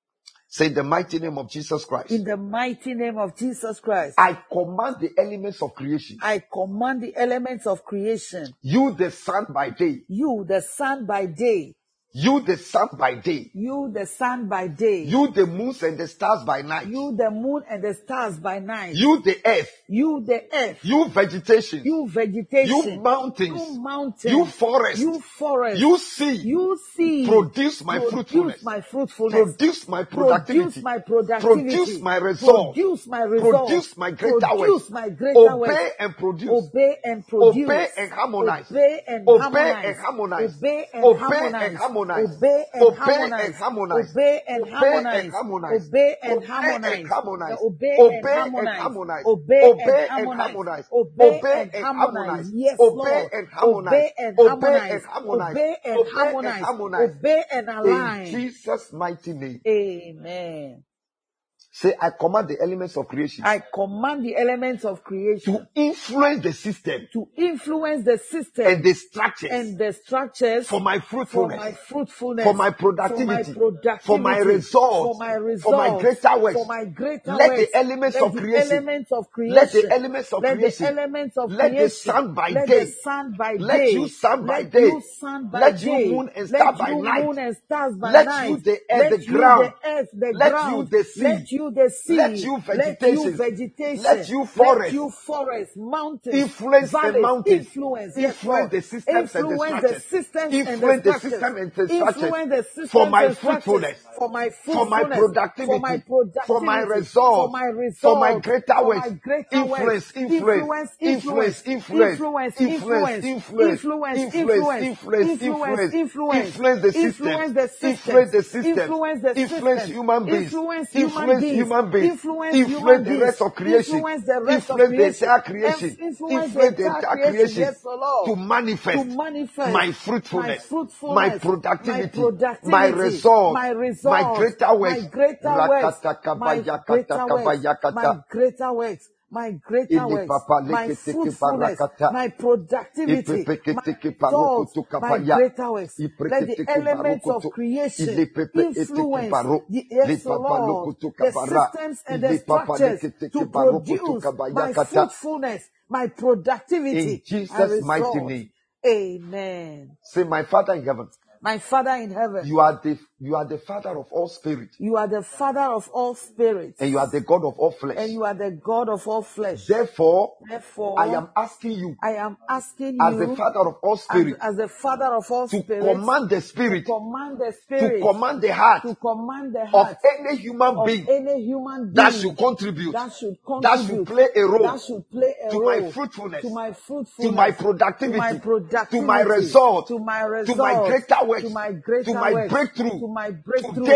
Say the mighty name of Jesus Christ. In the mighty name of Jesus Christ, I command the elements of creation. I command the elements of creation. You, the sun by day. You, the sun by day. You, the sun by day. You, the sun by day. You, the moons and the stars by night. You, the moon and the stars by night. You, the earth. You, the earth. You, vegetation. You, vegetation. You, mountains. You, mountains. You, forest. You, forest. You, sea. You, sea. Produce my Produce fruitfulness. my fruitfulness. Produce my productivity. Produce my productivity. Produce my result. Produce my result. Produce my greater Produce works. my greater Obey works. and produce. Obey and produce. Obey and harmonize. Obey and Obey harmonize. and harmonize. Obey and Obey harmonize. and harmonize. Obey and Obey harmonize. and harmonize. Obey and Obey harmonize. and harmonize. Obey and Obey harmonize. and harmonize. Obey Obey and and harmonize. harmonize. Obey Obey and and harmonize. harmonize. Obey Obey and and harmonize. harmonize. Yes, Obey Lord. and harmonize. Obey and Obey harmonize. and harmonize. Obey and Obey and harmonize. harmonize. Obey and In align. Jesus' mighty name. Amen. Say, I command the elements of creation I command the elements of creation to influence the system to influence the system and the structures and the structures for my for fruitfulness, my fruitfulness, for my for my productivity, productivity, for my results, for my results, for my greater works. for my greater Let works. the elements Let of the creation, elements of creation, let the elements of let creation, the elements of let the creation, sun by let day, the sun by let day, you sun by let day, you sun by let you day, moon and star let by you night, moon and stars by let night, you the earth, let the you ground, the earth, the let ground, you the sea, let you the sea, let you let you vegetation, vegetation, let you let forest, you forest, mountains, influence the valleys, mountains, influence, yes, influence Lord, the systems and the influence the structures, systems and the influence the structures, system and the influence structures the systems for my and structures fruitfulness, for my for my fruitfulness, for my productivity, productivity, for my for results, my results, for my greater for works. my greater Influence, works, influence, influence, influence, influence, influence, influence, influence, influence, influence, influence, influence, influence, influence, influence the influence system, the system, influence the system, influence the influence system, human beings, influence human influence beings, human beings, influence influence human the beings, rest of creation, influence the rest of influence the creation, entire creation, influence the influence the entire entire creation, creation yes, O Lord, to to manifest manifest my my fruitfulness, my fruitfulness, my productivity, productivity, my result, my my results, greater my works. greater works, my Rakatakabayakata greater works, my kabayakata. greater works, my greater Ili works, papa my leketeke fruitfulness, barakata. my productivity, my Ipepeketeke results, barokoto my kabaya. greater works. Let the Ipreketeke elements of barokoto. creation Ili pepe eteke influence baro. the Li yes, O papa Lord, lokoto the kabara. systems and the Ili papa structures leketeke to barokoto produce my kabayakata. fruitfulness, my productivity, In and Jesus' mighty results. name. Amen. Say, my Father in heaven, My Father in heaven, you are the you are the Father of all spirits, you are the Father of all spirits, and you are the God of all flesh. and you are the God of all flesh. Therefore, Therefore, I am asking you, I am asking as the you, Father of all as, spirits, as the Father of all to spirits, command the to spirit, command the to spirit, command the heart to command the of heart any human of being any human that being should contribute, that should that should contribute, play a role that should play a to my role fruitfulness, to my to fruitfulness, my to my productivity, productivity, to my result, to my to my results, greater works, to my greater to my works, breakthrough. to my breakthrough. Today,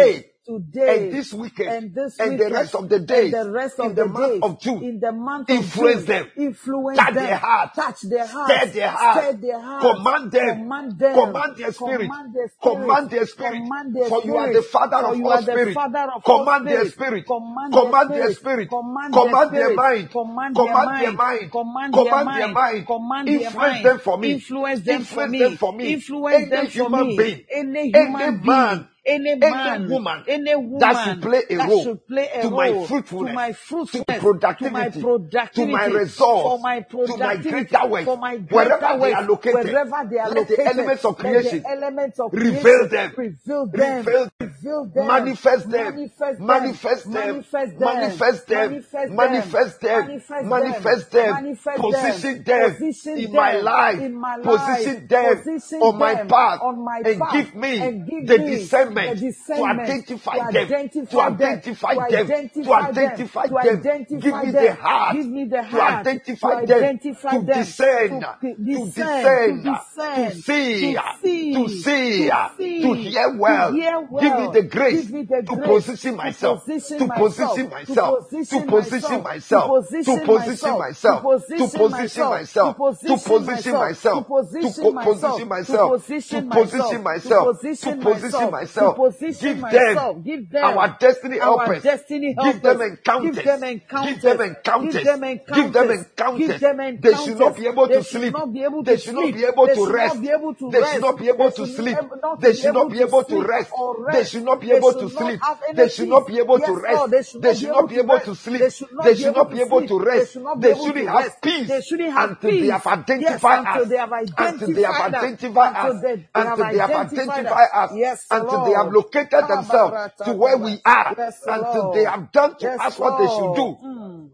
today, and this weekend, and this and weekend, the rest of the days, and the rest of in the the month days, of June, in the month influence of June, them, influence touch them, their hearts, touch their hearts, stir their hearts, stir their hearts, command them, command them, command their spirit, command their spirit, command their spirit, command their for you are spirit, the father for of you all are the spirit. father of all Command their spirit, spirit, command command their their spirit, spirit, command command their their spirit, mind, command their command their mind, mind, command their command their mind, mind, command their influence mind, them for me, influence them for influence them me, for me, influence them any for human me, being, any any human being, man, any any man, woman any that should woman play a that role should play a to my role to fruitfulness, my to my fruitfulness, to my productivity, to my productivity, for results, my to my productivity, greater works, for my greater wherever they works, are located, wherever they are let the located, elements of let the creation elements of reveal creation them, reveal them, reveal them, reveal them, manifest them, manifest them, manifest them, manifest them, manifest them, manifest them, manifest them, manifest manifest them, them, manifest them, position them position in my them life, in my life, position them position on my them path, on my and path, give me and give the me the discernment to discernment to identify them, to identify them, identify to them, to identify them, identify to them. Give identify me the them, heart give me the to heart to identify them, identify to them, discern, to to discern, to discern, to discern, see, to to see, see, to to see, hear to well. hear Give me well. the grace Give me the to grace position to myself, position to myself, position to myself, to position position myself, to myself, to position position myself, to myself, to position position myself, to myself, to position position myself, to myself, position to myself, to position myself, to position myself, to position position myself. myself, Give them give them our destiny our helpers. destiny Give them helpers, encounters. give them Give them encounters, give encounters. them Give them encounters, give encounters. them They should not encounters. be able They to should sleep. not be able They to should not sleep. be able They to should rest. not be able to They rest. should not be They able to should sleep. not They be should not able be to able to sleep rest. or They rest. should not be They able should to not sleep. have They should any not peace. be able to Yes, rest. Lord. They should They not be should able not be to able rest. to sleep. They should not They be should able not to be able sleep. to They rest. should not be They able to shouldn't rest. have peace They shouldn't have until they peace. have Yes, identified until us. they have Until they have identified us. identified Until us. they, they have Until they have identified identified us. us. Yes, Until they have Lord. located themselves to where we are. Yes, Until they Lord. have done to Yes, us what they should Lord. do. Mm.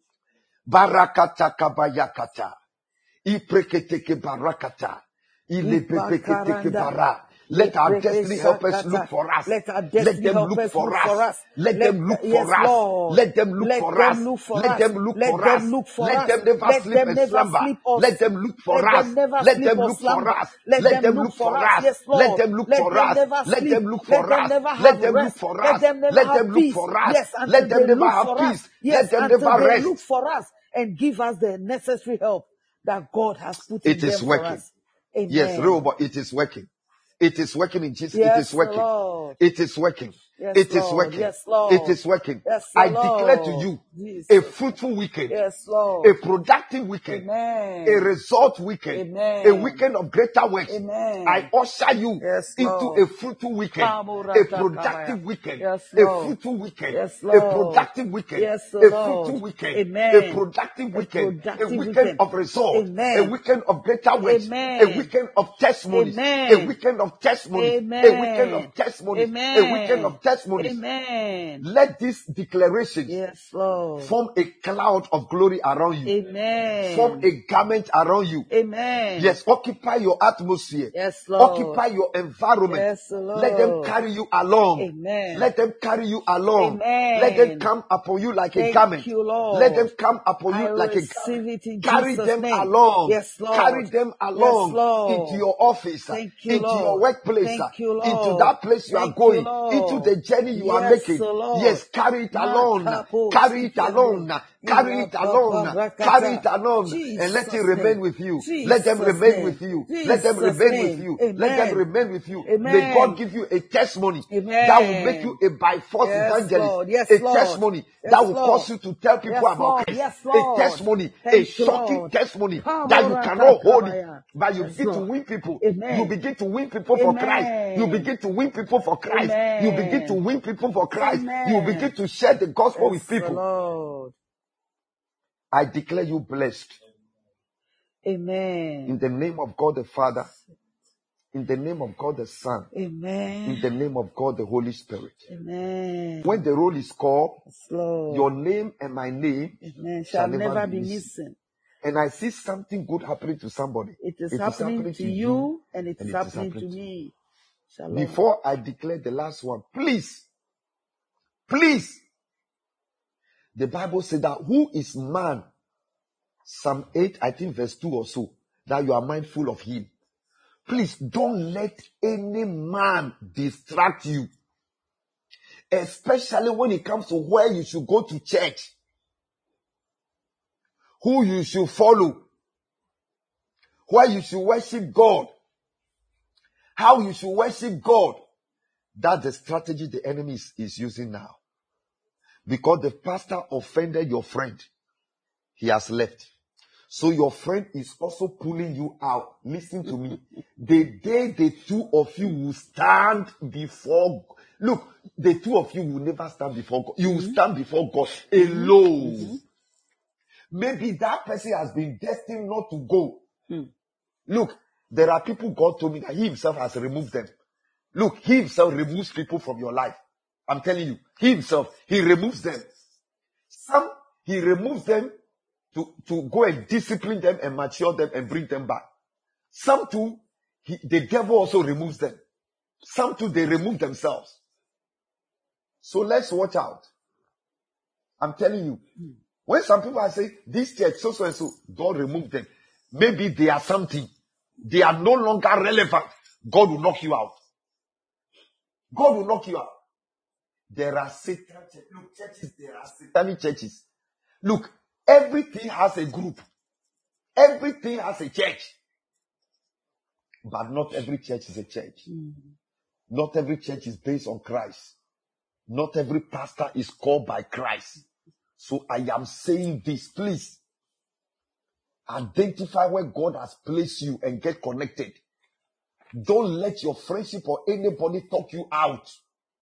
Barakata kabayakata. Ipreketeke barakata. Ilebebeketeke bara. Let our destiny helpers look for us. Let our Let destiny them look helpers for look for us. us. Let them look yes, for us. Lord. Let them look Let for them us. look for Let us. them look Let for them us. look for Let us. them never Let sleep them and never slumber. sleep or Let them look for Let us. them never Let sleep them or look for slumber. us. Let Let them them look look for for us. us. Yes, Let Lord. them look Let for them us. never Let sleep. them look Let for them us. never have Let them look rest. for Let us. them never Let have them look peace. for us. Yes, until Let them they never look have for peace. us. Yes, Let them until never they rest. look for us and give us the necessary help that God has put in It is them for working. us. Amen. Yes, Rehoboth, it is working. It is working in Jesus. It Yes, is working. Lord. It is working. Yes, It is Lord. working. Yes, Lord. It is working. Yes, I declare to Lord. you Jesus. a fruitful weekend, Yes, a Lord. productive weekend, Amen. a result weekend, Amen. a weekend of greater works. Amen. I usher you Yes, into Lord. a fruitful weekend, a productive weekend, Yes, a Lord. fruitful weekend, Yes, a Lord. productive weekend, Yes, a Lord. fruitful weekend, a Amen. productive A weekend, a productive weekend weekend. of result, a Amen. weekend of greater works, a Amen. weekend of testimonies, a Amen. weekend of testimonies, a weekend Amen. of testimonies, a weekend Amen. of testimonies. Amen. Let these declarations Yes, Lord. form a cloud of glory around you, form Amen. a garment around you. Amen. Yes, occupy your atmosphere, Yes, Lord. occupy your environment. Yes, Let them Lord. carry you along. Amen. Let them carry you along. Let them Amen. come upon you like a Thank garment. you, Let them Lord. come upon I you like a receive garment. it in Carry Jesus' them name. along. Yes, Carry Lord. them Yes, along into Lord. your office, Thank you, into your Lord. workplace, Thank you, into Lord. that place you are Thank you, going, into Lord. the journey you are Yes, making. Lord. Yes, carry it alone. Makapo Carry it sikiande. alone. Carry it alone. Carry it Ilababarakata. alone. And let it Jesus' remain name. with you. Let them Jesus' remain name. with you. Let them Jesus' remain with name. you. Let them Amen. remain with you. May Amen. God give you a testimony that will make you Amen. a by force Yes, evangelist. Lord. Yes, A Lord. testimony that Yes, will Lord. cause you to tell people Yes, about Lord. Christ. Yes, A Lord. testimony, a Thank you, shocking Lord. testimony that you Kamora cannot hold it. kakabaya. But you Yes, begin to Lord. win people. You Amen. begin to win people for Christ. You Amen. begin to win people for Christ. You begin to Amen. win people for Christ. You begin Amen. to share the gospel with Yes, people. Lord. I declare you blessed. Amen. In the name of God the Father, in the name of God the Son, Amen. in the name of God the Holy Spirit. Amen. When the roll is called, Yes, Lord. your name and my name Amen. shall Shall never never be be missing. missing. And I see something good happening to somebody. It is It is happening happening to to you, you and it and is it is happening to happening to you. me. Shalom. Before I declare the last one, please, please, the Bible said that who is man? Psalm eight, I think verse two or so, that you are mindful of him. Please don't let any man distract you. especially when it comes to where you should go to church, who you should follow, where you should worship God, how you should worship God. That's the strategy the enemy is, is using now. Because the pastor offended your friend, he has left. So your friend is also pulling you out. Listen to me. The day the two of you will stand before, look, the two of you will never stand before God. You will stand before God alone. Mm-hmm. Maybe that person has been destined not to go. Mm. Look, there are people God told me that he himself has removed them. Look, he himself removes people from your life. I'm telling you, he himself, he removes them. Some, he removes them to, to go and discipline them and mature them and bring them back. Some too, he, the devil also removes them. Some too, they remove themselves. So let's watch out. I'm telling you, when some people are saying, this church, so, so, and so, God removed them. Maybe they are something. They are no longer relevant. God will knock you out. God will knock you out. There are Satan churches. Look, churches, there are satanic churches. Look, everything has a group. Everything has a church. But not every church is a church. Mm-hmm. Not every church is based on Christ. Not every pastor is called by Christ. So I am saying this, please. Identify where God has placed you and get connected. Don't let your friendship or anybody talk you out.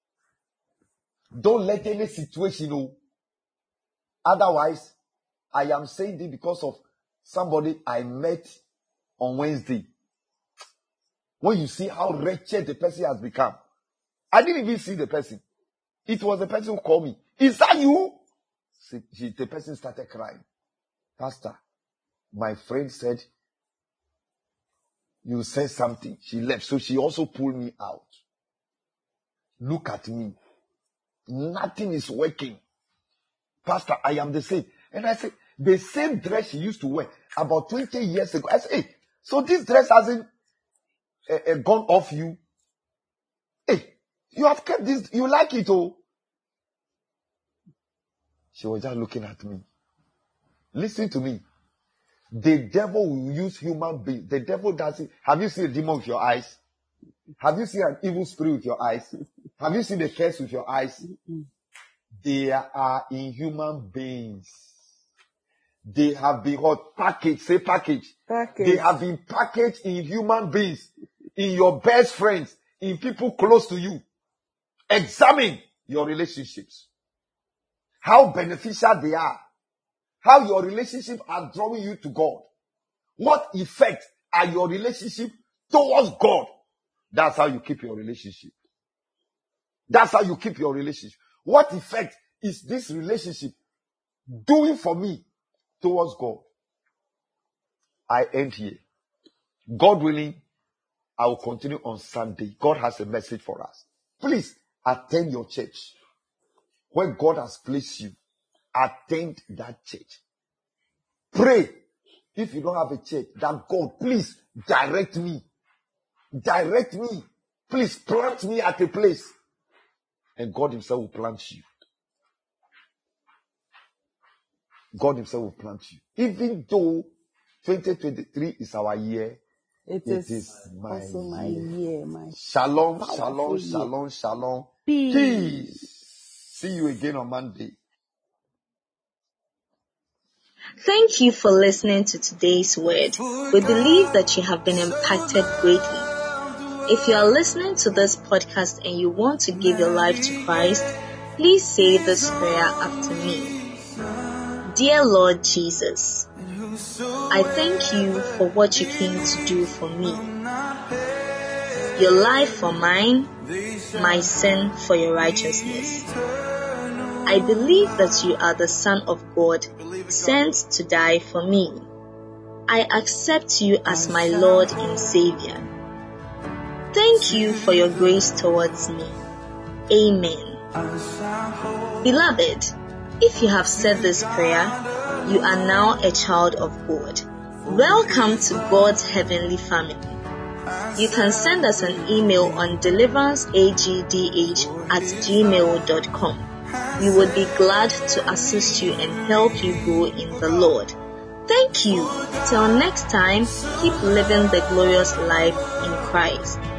Don't let any situation know. Otherwise, I am saying this because of somebody I met on Wednesday. When you see how wretched the person has become. I didn't even see the person. It was the person who called me. Is that you? See, she, the person started crying. Pastor, my friend said, you said something. She left. So she also pulled me out. Look at me. Nothing is working. Pastor, I am the same. And I said, the same dress she used to wear about twenty years ago. I said, hey, so this dress hasn't uh, uh, gone off you? Hey, you have kept this. You like it, oh? She was just looking at me. Listen to me. The devil will use human beings. The devil does it. Have you seen a demon with your eyes? Have you seen an evil spirit with your eyes? Have you seen a curse with your eyes? They are in human beings. They have been what? Packaged. Say package. Package. They have been packaged in human beings, in your best friends, in people close to you. Examine your relationships. How beneficial they are. How your relationships are drawing you to God. What effect are your relationships towards God? That's how you keep your relationship. That's how you keep your relationship. What effect is this relationship doing for me towards God? I end here. God willing, I will continue on Sunday. God has a message for us. Please attend your church. Where God has placed you, attend that church. Pray. If you don't have a church, that God, please direct me. Direct me. Please plant me at a place. And God himself will plant you. God himself will plant you. Even though twenty twenty-three is our year, it, it is, is my, also my year. year my shalom, shalom, year. shalom, shalom. Peace. Peace. See you again on Monday. Thank you for listening to today's word. We believe that you have been impacted greatly. If you are listening to this podcast and you want to give your life to Christ, please say this prayer after me. Dear Lord Jesus, I thank you for what you came to do for me. Your life for mine, my sin for your righteousness. I believe that you are the Son of God, sent to die for me. I accept you as my Lord and Savior. Thank you for your grace towards me. Amen. Beloved, if you have said this prayer, you are now a child of God. Welcome to God's heavenly family. You can send us an email on deliveranceagdh at gmail dot com. We would be glad to assist you and help you grow in the Lord. Thank you. Till next time, keep living the glorious life in Christ.